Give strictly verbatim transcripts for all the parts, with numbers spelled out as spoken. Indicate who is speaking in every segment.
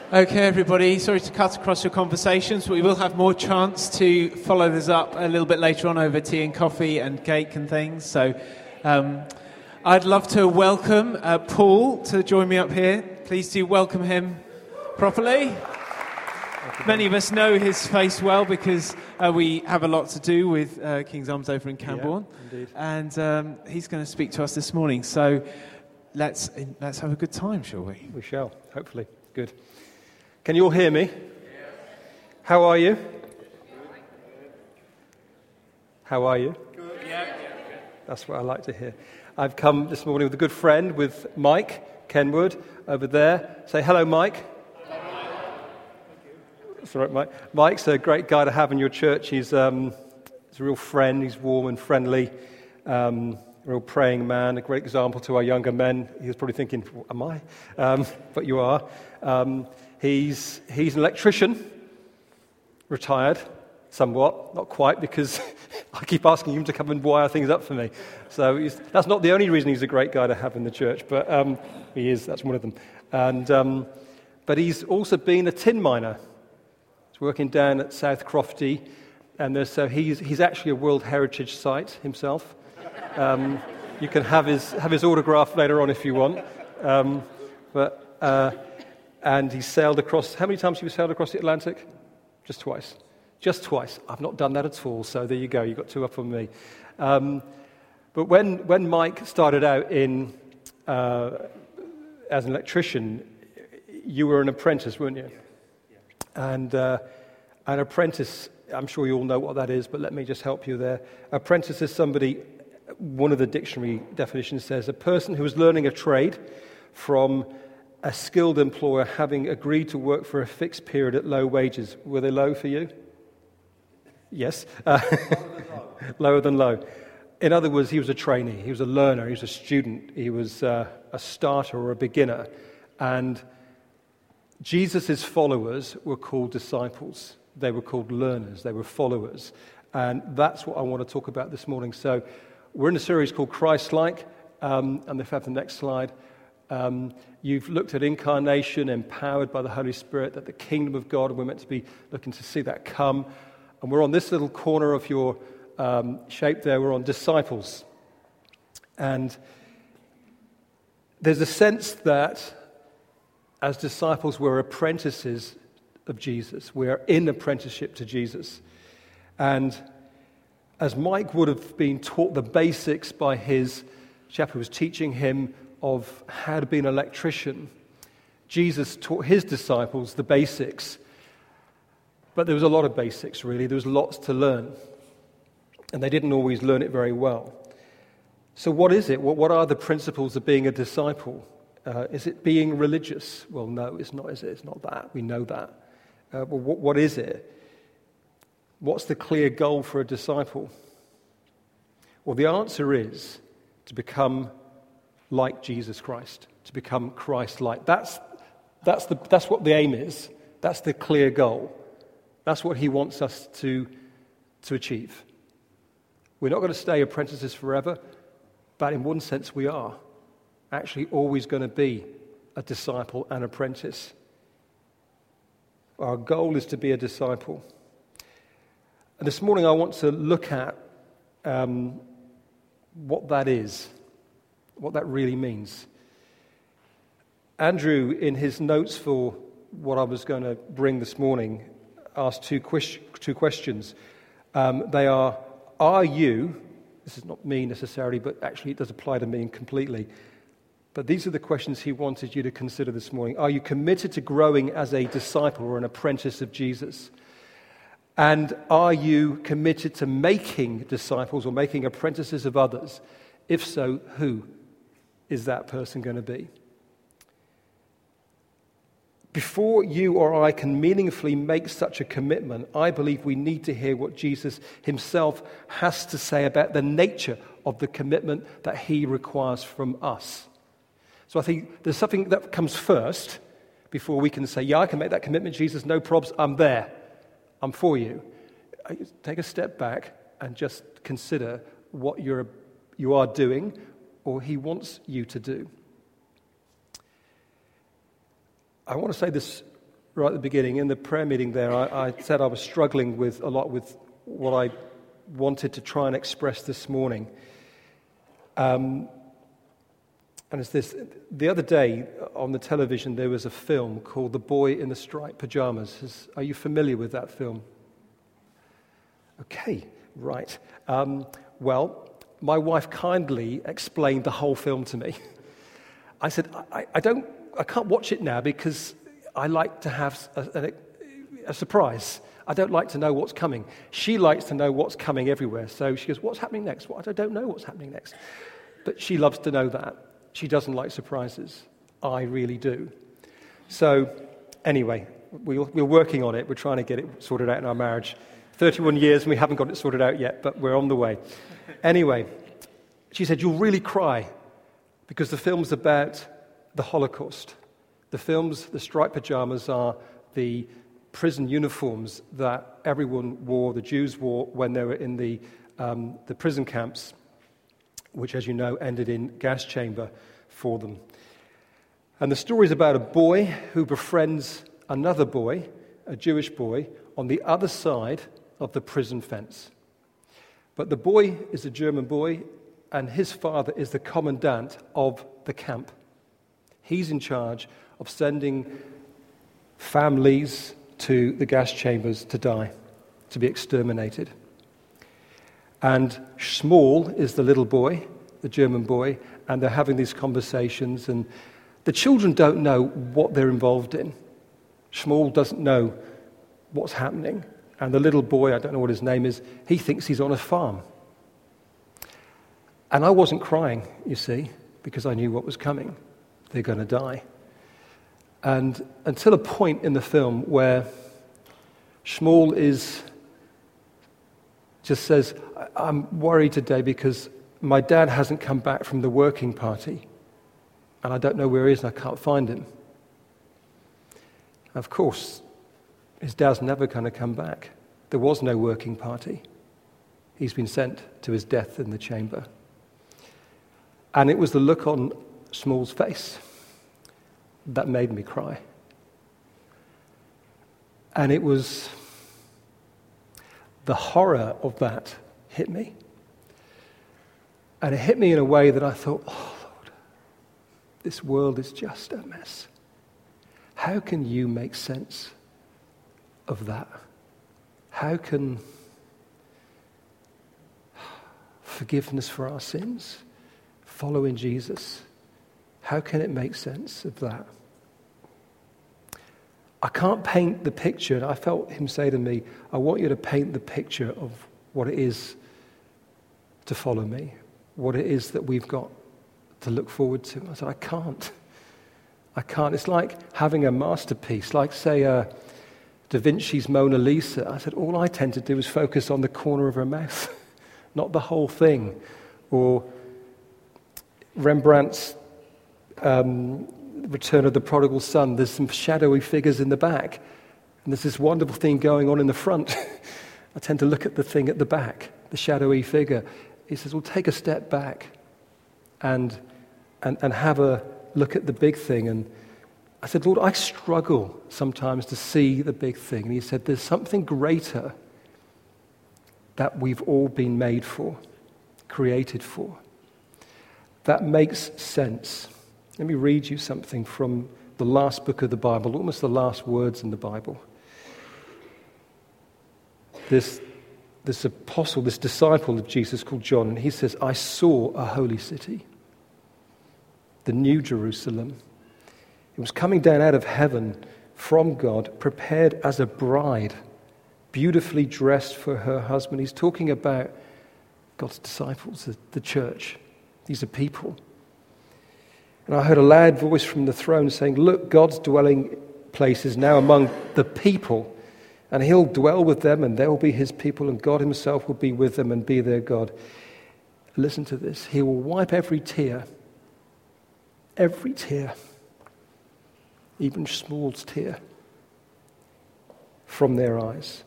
Speaker 1: Okay, everybody, sorry to cut across your conversations, but we will have more chance to follow this up a little bit later on over tea and coffee and cake and things. So um, I'd love to welcome uh, Paul to join me up here. Please do welcome him properly. Many of us know his face well because uh, we have a lot to do with uh, King's Arms over in Camborne.
Speaker 2: Yeah, indeed.
Speaker 1: And um, he's going to speak to us this morning. So let's let's have a good time, shall we?
Speaker 2: We shall, hopefully. Good. Can you all hear me? How are you? How are you?
Speaker 1: Good. Yeah, yeah, good.
Speaker 2: That's what I like to hear. I've come this morning with a good friend, with Mike Kenwood over there. Say hello, Mike. That's all right, Mike. Mike's a great guy to have in your church. He's, um, he's a real friend. He's warm and friendly. Um, a real praying man, a great example to our younger men. He was probably thinking, am I? Um, but you are. Um, he's, he's an electrician, retired somewhat. Not quite, because I keep asking him to come and wire things up for me. So he's, that's not the only reason he's a great guy to have in the church, but um, he is. That's one of them. And um, but he's also been a tin miner. Working down at South Crofty, and there's, so he's he's actually a World Heritage Site himself. Um, you can have his have his autograph later on if you want. Um, but uh, and he sailed across. How many times have you sailed across the Atlantic? Just twice. Just twice. I've not done that at all. So there you go. You got two up on me. Um, but when when Mike started out in uh, as an electrician, you were an apprentice, weren't you? And uh, an apprentice, I'm sure you all know what that is, but let me just help you there. Apprentice is somebody, one of the dictionary definitions says, a person who is learning a trade from a skilled employer having agreed to work for a fixed period at low wages. Were they low for you? Yes. Uh, lower than low. In other words, he was a trainee, he was a learner, he was a student, he was uh, a starter or a beginner. And Jesus' followers were called disciples. They were called learners. They were followers. And that's what I want to talk about this morning. So we're in a series called Christ-like. Um, and if I have the next slide. Um, you've looked at incarnation, empowered by the Holy Spirit, that the kingdom of God, we're meant to be looking to see that come. And we're on this little corner of your um, shape there. We're on disciples. And there's a sense that as disciples, we're apprentices of Jesus. We're in apprenticeship to Jesus. And as Mike would have been taught the basics by his chap who was teaching him of how to be an electrician, Jesus taught his disciples the basics. But there was a lot of basics, really. There was lots to learn. And they didn't always learn it very well. So what is it? What are the principles of being a disciple? Uh, is it being religious? Well, no, it's not, is it? It's not that. We know that. Uh, well, what, what is it? What's the clear goal for a disciple? Well, the answer is to become like Jesus Christ, to become Christ-like. That's, that's, the, that's what the aim is. That's the clear goal. That's what he wants us to, to achieve. We're not going to stay apprentices forever, but in one sense we are. Actually always going to be a disciple and apprentice. Our goal is to be a disciple. And this morning I want to look at um, what that is, what that really means. Andrew, in his notes for what I was going to bring this morning, asked two, ques- two questions. Um, they are, are you, this is not me necessarily, but actually it does apply to me completely, but these are the questions he wanted you to consider this morning. Are you committed to growing as a disciple or an apprentice of Jesus? And are you committed to making disciples or making apprentices of others? If so, who is that person going to be? Before you or I can meaningfully make such a commitment, I believe we need to hear what Jesus himself has to say about the nature of the commitment that he requires from us. So I think there's something that comes first before we can say, yeah, I can make that commitment, Jesus, no probs, I'm there. I'm for you. Take a step back and just consider what you're, you are doing or he wants you to do. I want to say this right at the beginning, in the prayer meeting there, I, I said I was struggling with a lot with what I wanted to try and express this morning. Um, and it's this, the other day on the television there was a film called The Boy in the Striped Pajamas. Is, are you familiar with that film? Okay, right. Um, well, my wife kindly explained the whole film to me. I said, I, I don't, I can't watch it now because I like to have a, a, a surprise. I don't like to know what's coming. She likes to know what's coming everywhere. So she goes, what's happening next? Well, I don't know what's happening next. But she loves to know that. She doesn't like surprises. I really do. So anyway, we're, we're working on it. We're trying to get it sorted out in our marriage. thirty-one years and we haven't got it sorted out yet, but we're on the way. Anyway, she said, you'll really cry because the film's about the Holocaust. The films, the striped pajamas, are the prison uniforms that everyone wore, the Jews wore, when they were in the, um, the prison camps, which, as you know, ended in gas chamber for them. And the story is about a boy who befriends another boy, a Jewish boy, on the other side of the prison fence. But the boy is a German boy, and his father is the commandant of the camp. He's in charge of sending families to the gas chambers to die, to be exterminated. And Shmuel is the little boy, the German boy, and they're having these conversations, and the children don't know what they're involved in. Shmuel doesn't know what's happening. And the little boy, I don't know what his name is, he thinks he's on a farm. And I wasn't crying, you see, because I knew what was coming. They're going to die. And until a point in the film where Shmuel is, just says, I'm worried today because my dad hasn't come back from the working party. And I don't know where he is and I can't find him. Of course, his dad's never going to come back. There was no working party. He's been sent to his death in the chamber. And it was the look on Shmuel's face that made me cry. And it was the horror of that hit me. And it hit me in a way that I thought, oh Lord, this world is just a mess. How can you make sense of that? How can forgiveness for our sins, following Jesus, how can it make sense of that? I can't paint the picture, and I felt him say to me, I want you to paint the picture of what it is to follow me, what it is that we've got to look forward to. I said, I can't. I can't. It's like having a masterpiece, like, say, uh, Da Vinci's Mona Lisa. I said, all I tend to do is focus on the corner of her mouth, not the whole thing. Or Rembrandt's um, Return of the Prodigal Son. There's some shadowy figures in the back, and there's this wonderful thing going on in the front. I tend to look at the thing at the back, the shadowy figure. He says, well, take a step back and and, and have a look at the big thing. And I said, Lord, I struggle sometimes to see the big thing. And he said, there's something greater that we've all been made for, created for, that makes sense. Let me read you something from the last book of the Bible, almost the last words in the Bible. This, this apostle, this disciple of Jesus called John, and he says, I saw a holy city, the New Jerusalem. It was coming down out of heaven from God, prepared as a bride, beautifully dressed for her husband. He's talking about God's disciples, the, the church. These are people. And I heard a loud voice from the throne saying, look, God's dwelling place is now among the people, and he'll dwell with them, and they'll be his people, and God himself will be with them and be their God. Listen to this. He will wipe every tear, every tear, even Shmuel's tear, from their eyes.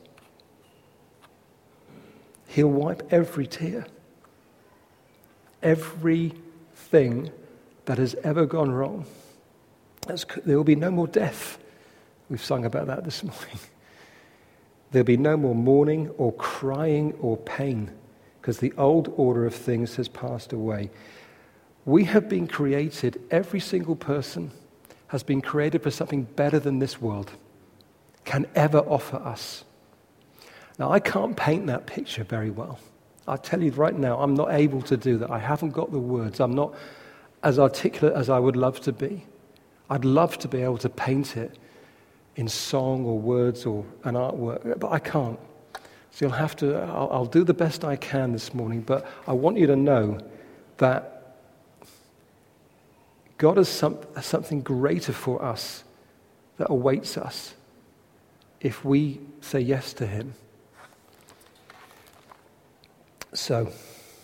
Speaker 2: He'll wipe every tear, everything that has ever gone wrong. There will be no more death. There We've sung about that this morning. There'll be no more mourning or crying or pain, because the old order of things has passed away. We have been created, every single person has been created for something better than this world can ever offer us. Now, I can't paint that picture very well. I tell you right now, I'm not able to do that. I haven't got the words. I'm not as articulate as I would love to be. I'd love to be able to paint it in song or words or an artwork, but I can't. So you'll have to, I'll, I'll do the best I can this morning, but I want you to know that God has some, something greater for us that awaits us if we say yes to him. So,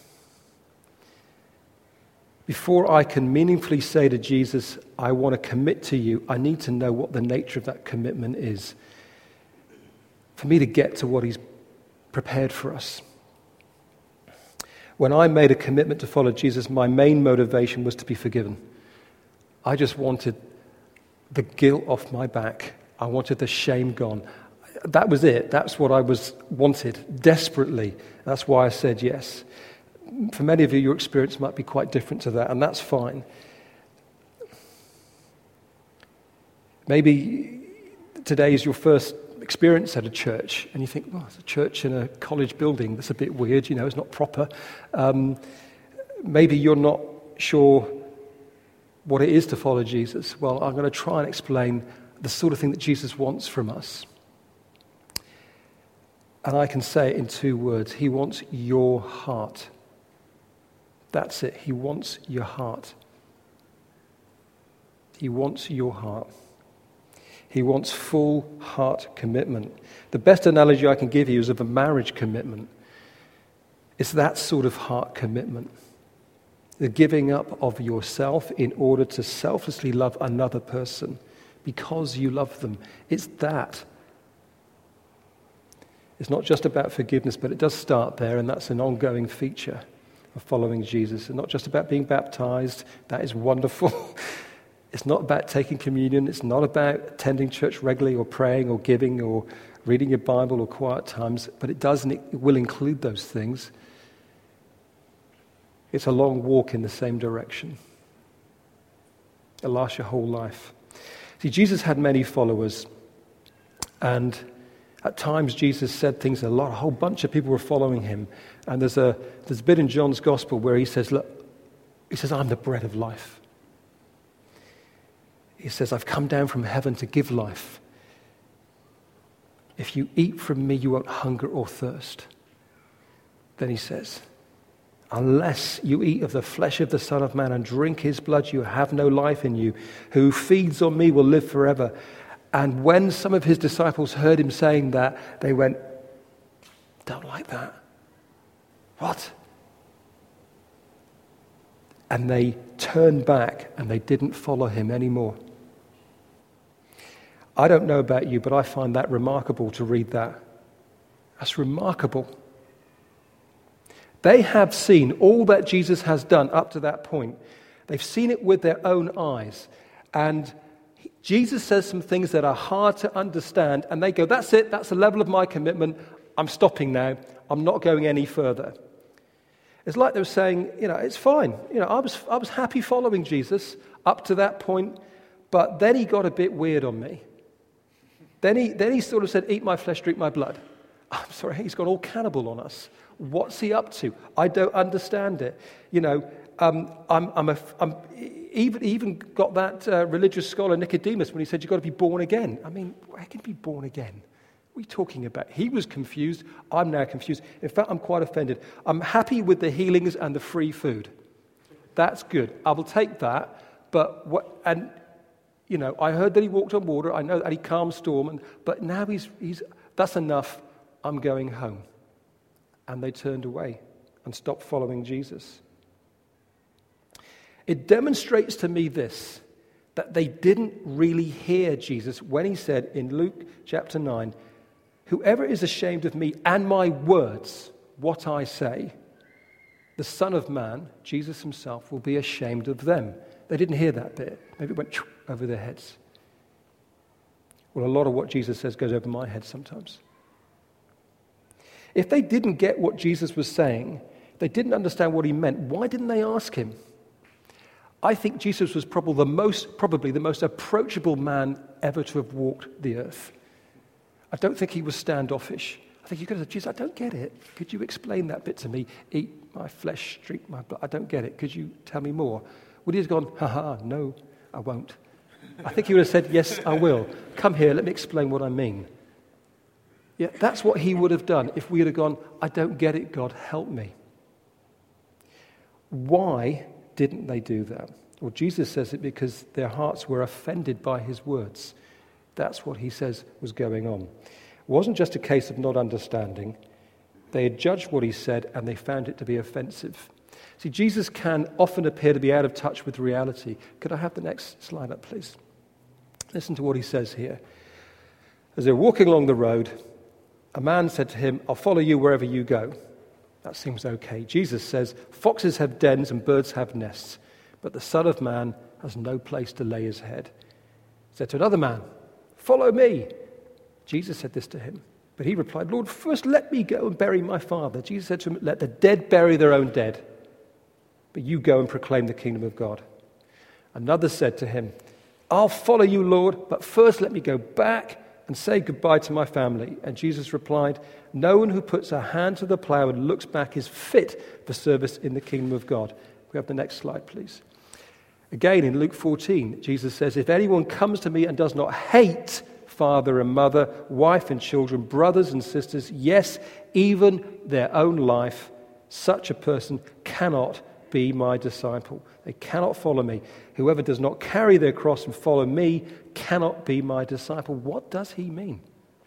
Speaker 2: before I can meaningfully say to Jesus, I want to commit to you, I need to know what the nature of that commitment is for me to get to what he's prepared for us. When I made a commitment to follow Jesus, my main motivation was to be forgiven. I just wanted the guilt off my back. I wanted the shame gone. That was it. That's what I was wanted desperately. That's why I said yes. For many of you, your experience might be quite different to that, and that's fine. Maybe today is your first experience at a church, and you think, well, it's a church in a college building. That's a bit weird, you know, it's not proper. Um, maybe you're not sure what it is to follow Jesus. Well, I'm going to try and explain the sort of thing that Jesus wants from us. And I can say it in two words. He wants your heart. That's it. He wants your heart. He wants your heart. He wants full heart commitment. The best analogy I can give you is of a marriage commitment. It's that sort of heart commitment. The giving up of yourself in order to selflessly love another person because you love them. It's that. It's not just about forgiveness, but it does start there, and that's an ongoing feature of following Jesus. It's not just about being baptized. That is wonderful. It's not about taking communion. It's not about attending church regularly or praying or giving or reading your Bible or quiet times, but it does and it will include those things. It's a long walk in the same direction. It lasts your whole life. See, Jesus had many followers, and at times Jesus said things a lot. A whole bunch of people were following him. And there's a there's a bit in John's Gospel where he says, look, he says, I'm the bread of life. He says, I've come down from heaven to give life. If you eat from me, you won't hunger or thirst. Then he says, unless you eat of the flesh of the Son of Man and drink his blood, you have no life in you. Who feeds on me will live forever. And when some of his disciples heard him saying that, they went, don't like that. What? And they turned back and they didn't follow him anymore. I don't know about you, but I find that remarkable to read that. That's remarkable. They have seen all that Jesus has done up to that point. They've seen it with their own eyes. And Jesus says some things that are hard to understand, and they go, that's it, that's the level of my commitment. I'm stopping now. I'm not going any further. It's like they were saying, you know, it's fine. You know, I was I was happy following Jesus up to that point, but then he got a bit weird on me. Then he then he sort of said, eat my flesh, drink my blood. I'm sorry, he's gone all cannibal on us. What's he up to? I don't understand it. You know, um, I'm, I'm, a, I'm even even got that uh, religious scholar Nicodemus when he said you've got to be born again. I mean, I can be born again. What are you talking about? He was confused. I'm now confused. In fact, I'm quite offended. I'm happy with the healings and the free food. That's good. I will take that. But what? And you know, I heard that he walked on water. I know that he calmed storm. And but now he's he's that's enough. I'm going home. And they turned away and stopped following Jesus. It demonstrates to me this, that they didn't really hear Jesus when he said in Luke chapter nine, whoever is ashamed of me and my words, what I say, the Son of Man, Jesus himself, will be ashamed of them. They didn't hear that bit. Maybe it went over their heads. Well, a lot of what Jesus says goes over my head sometimes. If they didn't get what Jesus was saying, they didn't understand what he meant, why didn't they ask him? I think Jesus was probably the most, probably the most approachable man ever to have walked the earth. I don't think he was standoffish. I think you could have said, Jesus, I don't get it. Could you explain that bit to me? Eat my flesh, drink my blood. I don't get it. Could you tell me more? Would he have gone, ha ha, no, I won't. I think he would have said, yes, I will. Come here, let me explain what I mean. Yeah, that's what he would have done if we had gone, I don't get it, God, help me. Why didn't they do that? Well, Jesus says it because their hearts were offended by his words. That's what he says was going on. It wasn't just a case of not understanding. They had judged what he said and they found it to be offensive. See, Jesus can often appear to be out of touch with reality. Could I have the next slide up, please? Listen to what he says here. As they were walking along the road, a man said to him, I'll follow you wherever you go. That seems okay. Jesus says, foxes have dens and birds have nests, but the Son of Man has no place to lay his head. He said to another man, follow me. Jesus said this to him, but he replied, Lord, first let me go and bury my father. Jesus said to him, let the dead bury their own dead, but you go and proclaim the kingdom of God. Another said to him, I'll follow you, Lord, but first let me go back and say goodbye to my family. And Jesus replied, no one who puts a hand to the plow and looks back is fit for service in the kingdom of God. We have the next slide, please. Again, in Luke fourteen, Jesus says, if anyone comes to me and does not hate father and mother, wife and children, brothers and sisters, yes, even their own life, such a person cannot be my disciple. They cannot follow me. Whoever does not carry their cross and follow me cannot be my disciple. What does he mean?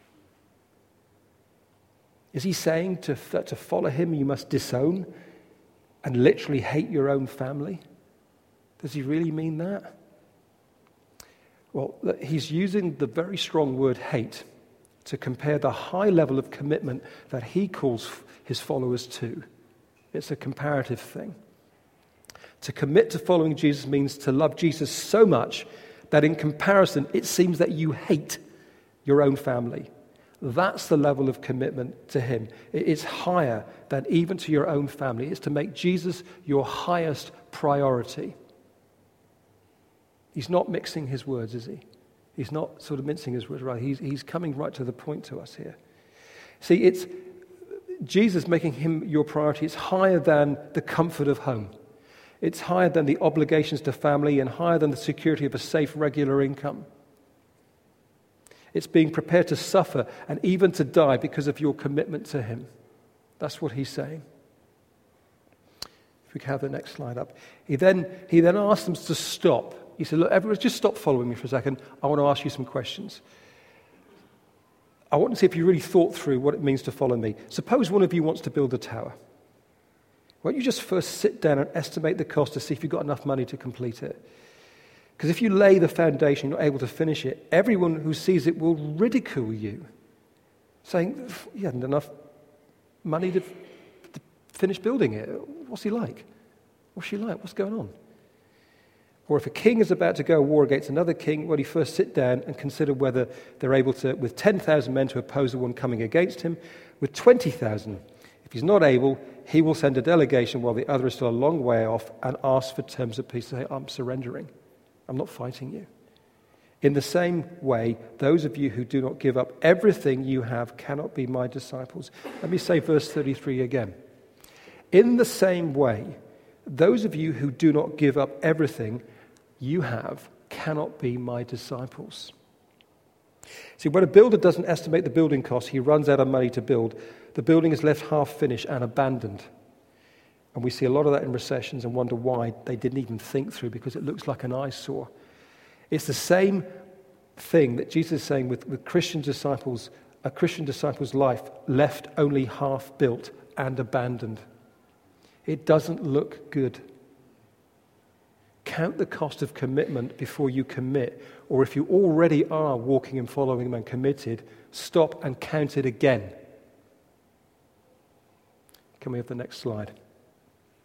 Speaker 2: Is he saying to, to follow him you must disown and literally hate your own family? Does he really mean that? Well, he's using the very strong word hate to compare the high level of commitment that he calls his followers to. It's a comparative thing. To commit to following Jesus means to love Jesus so much that in comparison, it seems that you hate your own family. That's the level of commitment to him. It's higher than even to your own family. It's to make Jesus your highest priority. He's not mixing his words, is he? He's not sort of mincing his words, right? He's, he's coming right to the point to us here. See, it's Jesus making him your priority. It's higher than the comfort of home. It's higher than the obligations to family and higher than the security of a safe, regular income. It's being prepared to suffer and even to die because of your commitment to him. That's what he's saying. If we can have the next slide up. He then, he then asked them to stop. He said, look, everyone, just stop following me for a second. I want to ask you some questions. I want to see if you really thought through what it means to follow me. Suppose one of you wants to build a tower. Why don't you just first sit down and estimate the cost to see if you've got enough money to complete it? Because if you lay the foundation, you're not able to finish it, everyone who sees it will ridicule you, saying, you hadn't enough money to, to finish building it. What's he like? What's she like? What's going on? Or if a king is about to go to war against another king, well, he first sit down and consider whether they're able to, with ten thousand men, to oppose the one coming against him. With twenty thousand, if he's not able, he will send a delegation while the other is still a long way off and ask for terms of peace. Say, I'm surrendering. I'm not fighting you. In the same way, those of you who do not give up everything you have cannot be my disciples. Let me say verse thirty-three again. In the same way, those of you who do not give up everything you have cannot be my disciples. See, when a builder doesn't estimate the building cost, he runs out of money to build. The building is left half finished and abandoned. And we see a lot of that in recessions and wonder why they didn't even think through, because it looks like an eyesore. It's the same thing that Jesus is saying with, with Christian disciples, a Christian disciple's life left only half built and abandoned. It doesn't look good. Count the cost of commitment before you commit, or if you already are walking and following him and committed, stop and count it again. Can we have the next slide?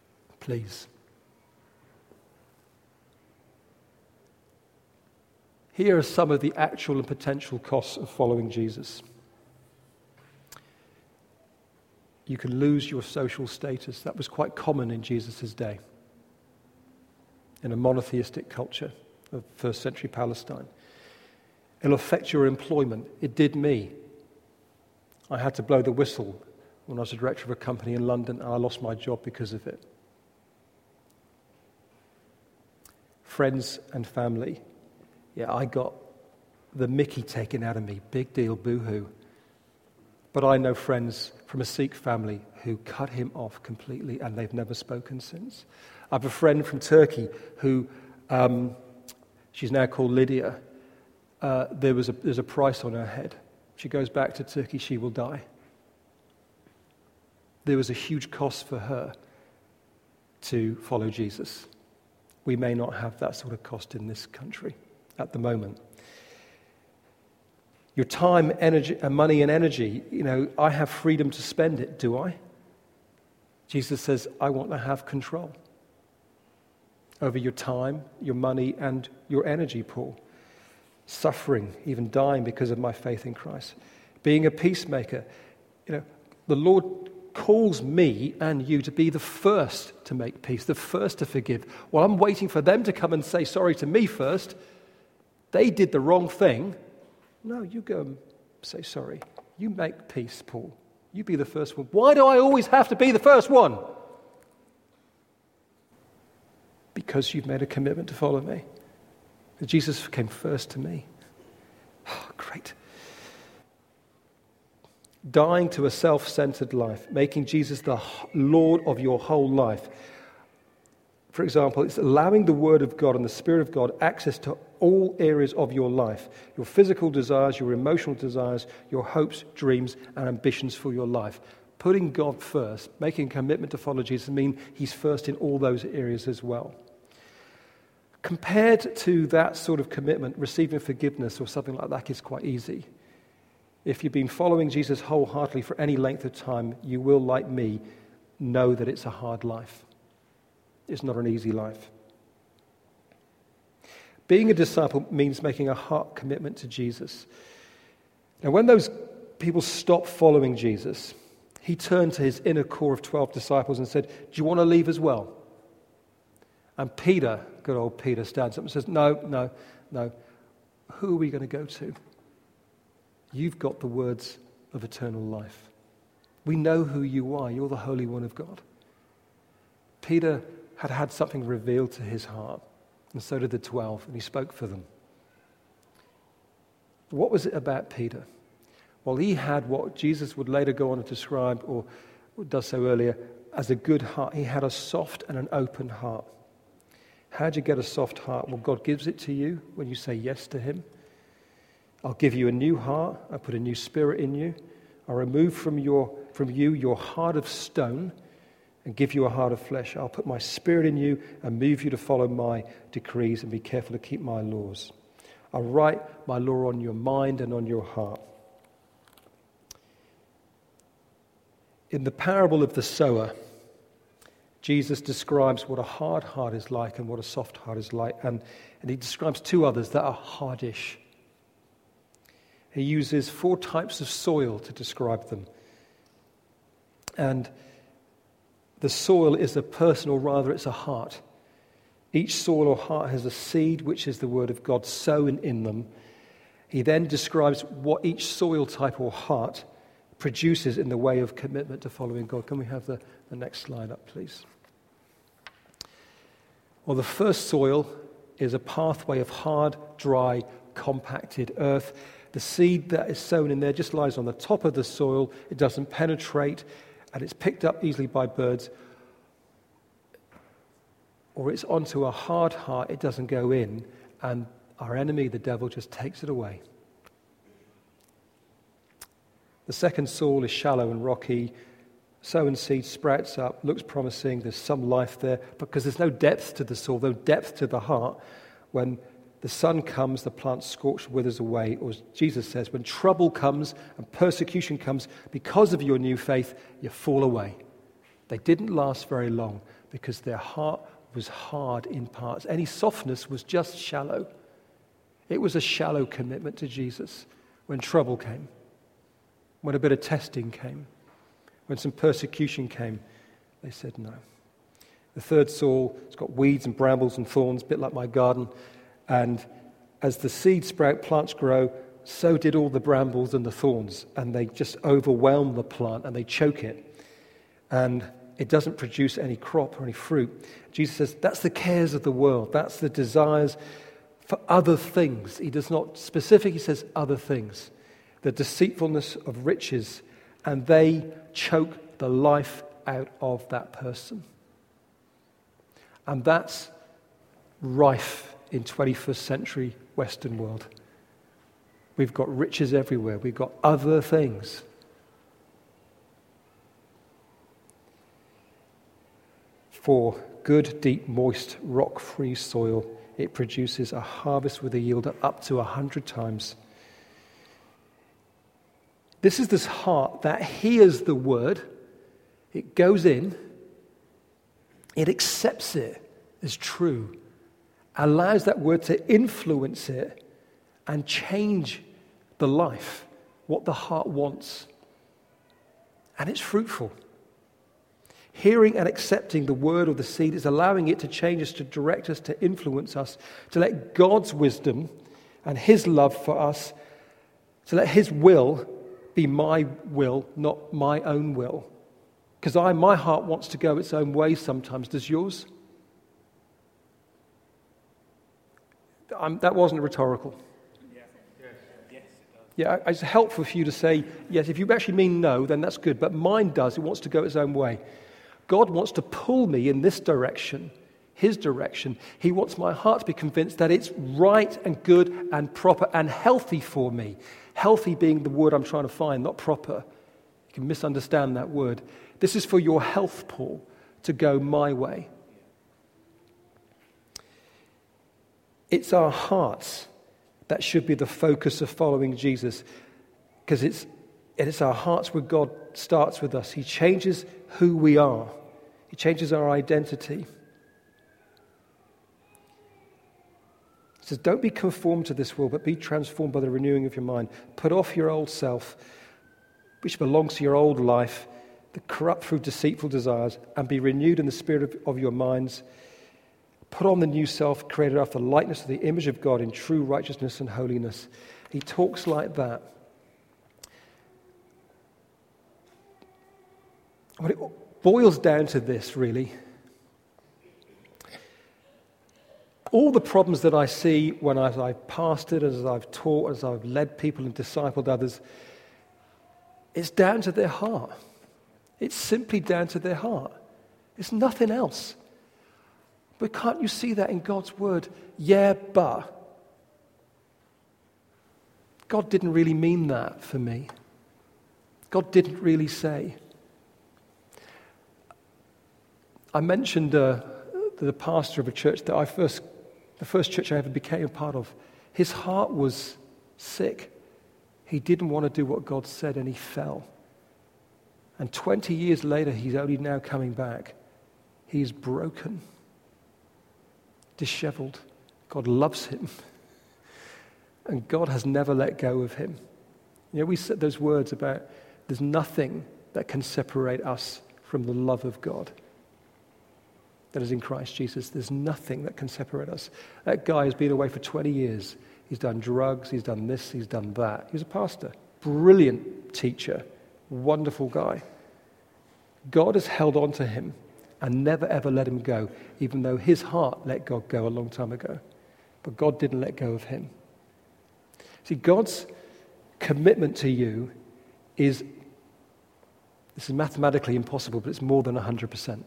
Speaker 2: Please. Here are some of the actual and potential costs of following Jesus. You can lose your social status. That was quite common in Jesus' day, in a monotheistic culture of first century Palestine. It'll affect your employment. It did me. I had to blow the whistle when I was a director of a company in London, and I lost my job because of it. Friends and family. Yeah, I got the mickey taken out of me. Big deal, boo-hoo. But I know friends from a Sikh family who cut him off completely, and they've never spoken since. I have a friend from Turkey who, um, she's now called Lydia. Uh, there was a, there's a price on her head. She goes back to Turkey, she will die. There was a huge cost for her to follow Jesus. We may not have that sort of cost in this country at the moment. Your time, energy, and money and energy, you know, I have freedom to spend it, do I? Jesus says, I want to have control over your time, your money, and your energy, Paul. Suffering, even dying because of my faith in Christ. Being a peacemaker. You know, the Lord calls me and you to be the first to make peace, the first to forgive. While I'm waiting for them to come and say sorry to me first, they did the wrong thing. No, you go and say sorry. You make peace, Paul. You be the first one. Why do I always have to be the first one? Because you've made a commitment to follow me. Jesus came first to me. Oh, great. Dying to a self-centered life, making Jesus the Lord of your whole life. For example, it's allowing the Word of God and the Spirit of God access to all areas of your life. Your physical desires, your emotional desires, your hopes, dreams, and ambitions for your life. Putting God first, making a commitment to follow Jesus, means He's first in all those areas as well. Compared to that sort of commitment, receiving forgiveness or something like that is quite easy. If you've been following Jesus wholeheartedly for any length of time, you will, like me, know that it's a hard life. It's not an easy life. Being a disciple means making a heart commitment to Jesus. Now, when those people stopped following Jesus, he turned to his inner core of twelve disciples and said, do you want to leave as well? And Peter, good old Peter, stands up and says, no, no, no. Who are we going to go to? You've got the words of eternal life. We know who you are. You're the Holy One of God. Peter had had something revealed to his heart, and so did the twelve, and he spoke for them. What was it about Peter? Well, he had what Jesus would later go on to describe, or does so earlier, as a good heart. He had a soft and an open heart. How do you get a soft heart? Well, God gives it to you when you say yes to him. I'll give you a new heart. I'll put a new spirit in you. I'll remove from your from you your heart of stone and give you a heart of flesh. I'll put my spirit in you and move you to follow my decrees and be careful to keep my laws. I'll write my law on your mind and on your heart. In the parable of the sower, Jesus describes what a hard heart is like and what a soft heart is like. And, and he describes two others that are hardish. He uses four types of soil to describe them. And the soil is a person, or rather it's a heart. Each soil or heart has a seed, which is the word of God sown in them. He then describes what each soil type or heart produces in the way of commitment to following God. Can we have the, the next slide up, please? Well, the first soil is a pathway of hard, dry, compacted earth. The seed that is sown in there just lies on the top of the soil. It doesn't penetrate, and it's picked up easily by birds. Or it's onto a hard heart. It doesn't go in, and our enemy, the devil, just takes it away. The second soil is shallow and rocky. Sown seed sprouts up, looks promising. There's some life there, because there's no depth to the soil, no depth to the heart. When the sun comes, the plant scorched withers away. Or as Jesus says, when trouble comes and persecution comes because of your new faith, you fall away. They didn't last very long because their heart was hard in parts. Any softness was just shallow. It was a shallow commitment to Jesus when trouble came, when a bit of testing came, when some persecution came. They said no. The third soil, it's got weeds and brambles and thorns, a bit like my garden. And as the seeds sprout, plants grow, so did all the brambles and the thorns. And they just overwhelm the plant and they choke it. And it doesn't produce any crop or any fruit. Jesus says that's the cares of the world. That's the desires for other things. He does not specifically, he says other things. The deceitfulness of riches, and they choke the life out of that person. And that's rife in twenty-first century Western world. We've got riches everywhere. We've got other things. For good, deep, moist, rock-free soil, it produces a harvest with a yield of up to a hundred times. This is this heart that hears the word, it goes in, it accepts it as true, allows that word to influence it and change the life, what the heart wants. And it's fruitful. Hearing and accepting the word or the seed is allowing it to change us, to direct us, to influence us, to let God's wisdom and his love for us, to let his will be my will, not my own will. Because I, my heart wants to go its own way sometimes. Does yours? I'm, that wasn't rhetorical.
Speaker 1: Yeah. Yes, yes, it does.
Speaker 2: Yeah, it's helpful for you to say yes. If you actually mean no, then that's good. But mine does. It wants to go its own way. God wants to pull me in this direction, his direction. He wants my heart to be convinced that it's right and good and proper and healthy for me. Healthy being the word I'm trying to find, not proper. You can misunderstand that word. This is for your health, Paul, to go my way. It's our hearts that should be the focus of following Jesus, because it's it's our hearts where God starts with us. He changes who we are. He changes our identity. He says, don't be conformed to this world, but be transformed by the renewing of your mind. Put off your old self, which belongs to your old life, the corrupt through deceitful desires, and be renewed in the spirit of, of your minds. Put on the new self, created after the likeness of the image of God in true righteousness and holiness. He talks like that. But it boils down to this, really. All the problems that I see when I've pastored, as I've taught, as I've led people and discipled others, it's down to their heart. It's simply down to their heart. It's nothing else. But can't you see that in God's word? Yeah, but God didn't really mean that for me. God didn't really say. I mentioned uh, the pastor of a church that I first, the first church I ever became a part of. His heart was sick. He didn't want to do what God said, and he fell. And twenty years later, he's only now coming back. He's broken, disheveled. God loves him. And God has never let go of him. You know, we said those words about there's nothing that can separate us from the love of God that is in Christ Jesus. There's nothing that can separate us. That guy has been away for twenty years. He's done drugs, he's done this, he's done that. He was a pastor, brilliant teacher, wonderful guy. God has held on to him and never ever let him go, even though his heart let God go a long time ago. But God didn't let go of him. See, God's commitment to you is, this is mathematically impossible, but it's more than one hundred percent.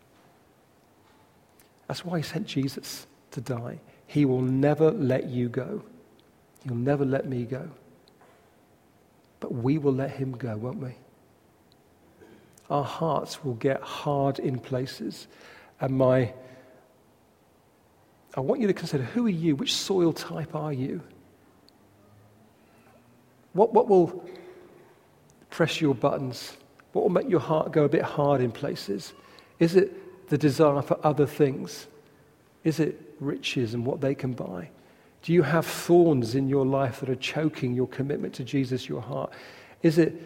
Speaker 2: That's why he sent Jesus to die. He will never let you go. He'll never let me go. But we will let him go, won't we? Our hearts will get hard in places. And my, I want you to consider, who are you? Which soil type are you? What, what will press your buttons? What will make your heart go a bit hard in places? Is it the desire for other things? Is it riches and what they can buy? Do you have thorns in your life that are choking your commitment to Jesus, your heart? Is it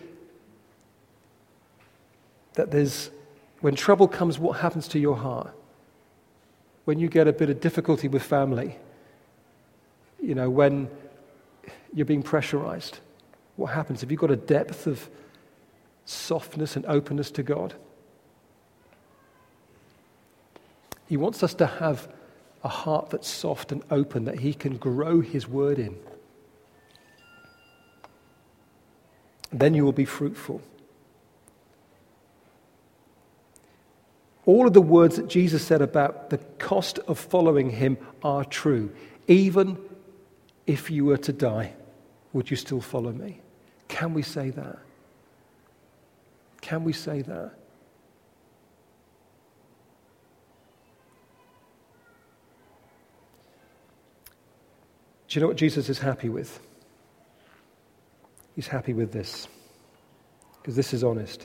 Speaker 2: that there's, when trouble comes, what happens to your heart? When you get a bit of difficulty with family, you know, when you're being pressurized, what happens? Have you got a depth of softness and openness to God? He wants us to have a heart that's soft and open, that he can grow his word in. Then you will be fruitful. All of the words that Jesus said about the cost of following him are true. Even if you were to die, would you still follow me? Can we say that? Can we say that? Do you know what Jesus is happy with? He's happy with this, because this is honest.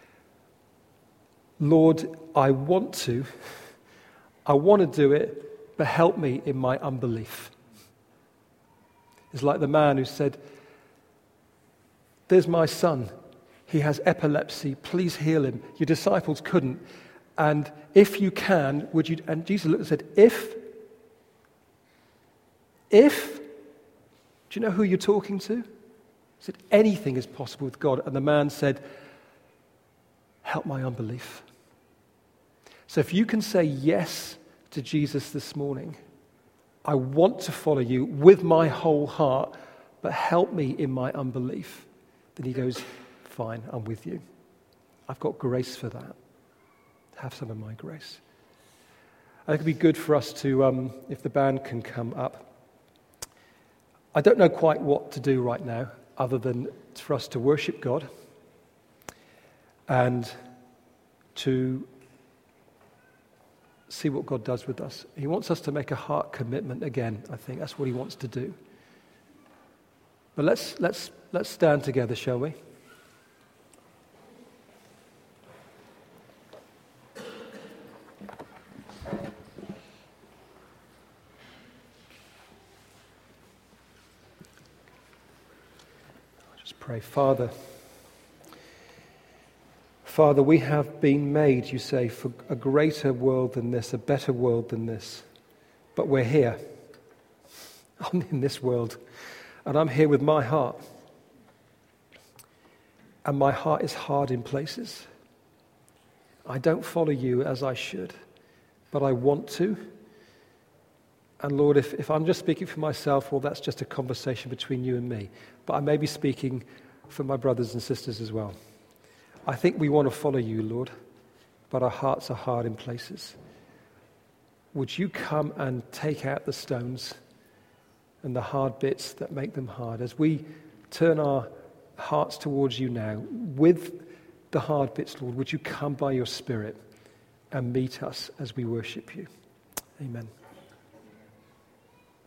Speaker 2: Lord, I want to, I want to do it, but help me in my unbelief. It's like the man who said, there's my son. He has epilepsy. Please heal him. Your disciples couldn't. And if you can, would you? And Jesus looked and said, if, if, do you know who you're talking to? He said, anything is possible with God. And the man said, help my unbelief. So if you can say yes to Jesus this morning, I want to follow you with my whole heart, but help me in my unbelief. Then he goes, fine, I'm with you. I've got grace for that. Have some of my grace. I think it'd be good for us to, um, if the band can come up. I don't know quite what to do right now, other than for us to worship God and to see what God does with us. He wants us to make a heart commitment again. I think that's what he wants to do. But let's let's let's stand together, shall we? Just pray, Father. Father, we have been made, you say, for a greater world than this, a better world than this. But we're here. I'm in this world, and I'm here with my heart. And my heart is hard in places. I don't follow you as I should, but I want to. And Lord, if, if I'm just speaking for myself, well, that's just a conversation between you and me. But I may be speaking for my brothers and sisters as well. I think we want to follow you, Lord, but our hearts are hard in places. Would you come and take out the stones and the hard bits that make them hard as we turn our hearts towards you now with the hard bits, Lord? Would you come by your Spirit and meet us as we worship you? Amen.